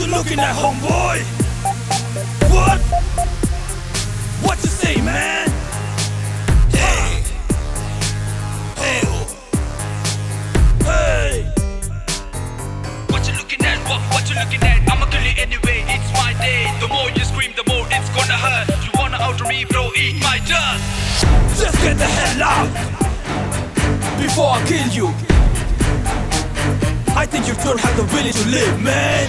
you looking at, homeboy? What? What you say, man? Hey. Hey. Hey. What you looking at? What you looking at? I'ma kill you anyway, it's my day. The more you scream, the more it's gonna hurt. You wanna outer me, bro, eat my dust. Just get the hell out before I kill you. I think you don't have the will to live, man.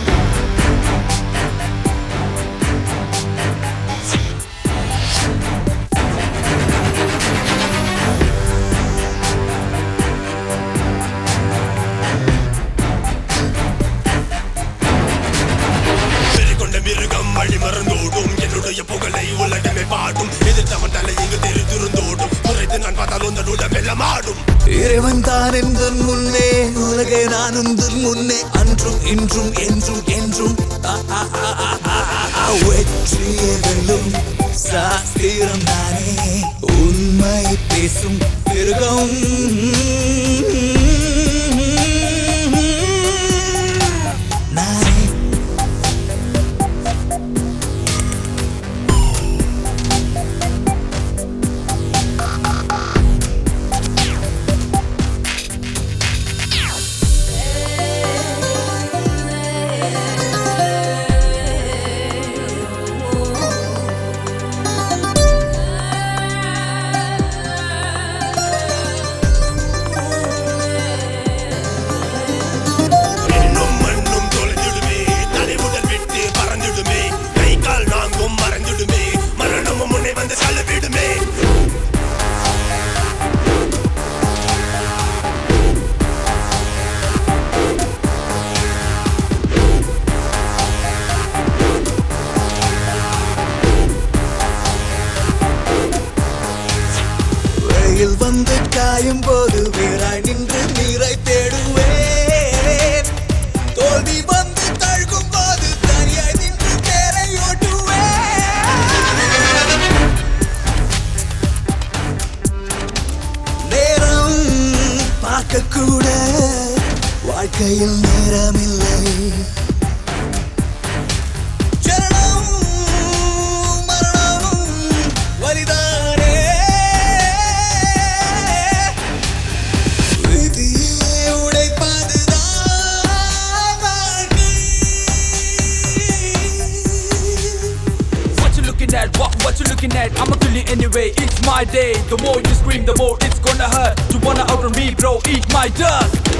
மிருகம் வழி மறந்தோடும் என்னுடைய புகழை உலகமே பாடும் எதிர்த்தவன் தலை இங்கு தெரிந்துருந்தோடும் குறைத்து நான் பார்த்தால் உந்தனுட வெள்ளமாடும் இறைவன் தான் எந்தன் முன்னே உலகை நான் உந்தன் முன்னே அன்றும் இன்றும் என்றும் என்றும் வெற்றியே வெல்லும் சாஸ்திரம் தானே உண்மை பேசும் மிருகம் வந்து காயும் போது வீராய் நின்று நீரை தேடுவேன் தோல்வி வந்து தழுகும் போது தனியாய் நின்று தேரை ஓட்டுவேன் நேரம் பார்க்க கூட வாழ்க்கையில் நேரமில்லை சரணம் மரணம் வலிதானே What you looking at? I'ma kill you anyway, it's my day. The more you scream, the more it's gonna hurt. You wanna outrun me, bro, eat my dust.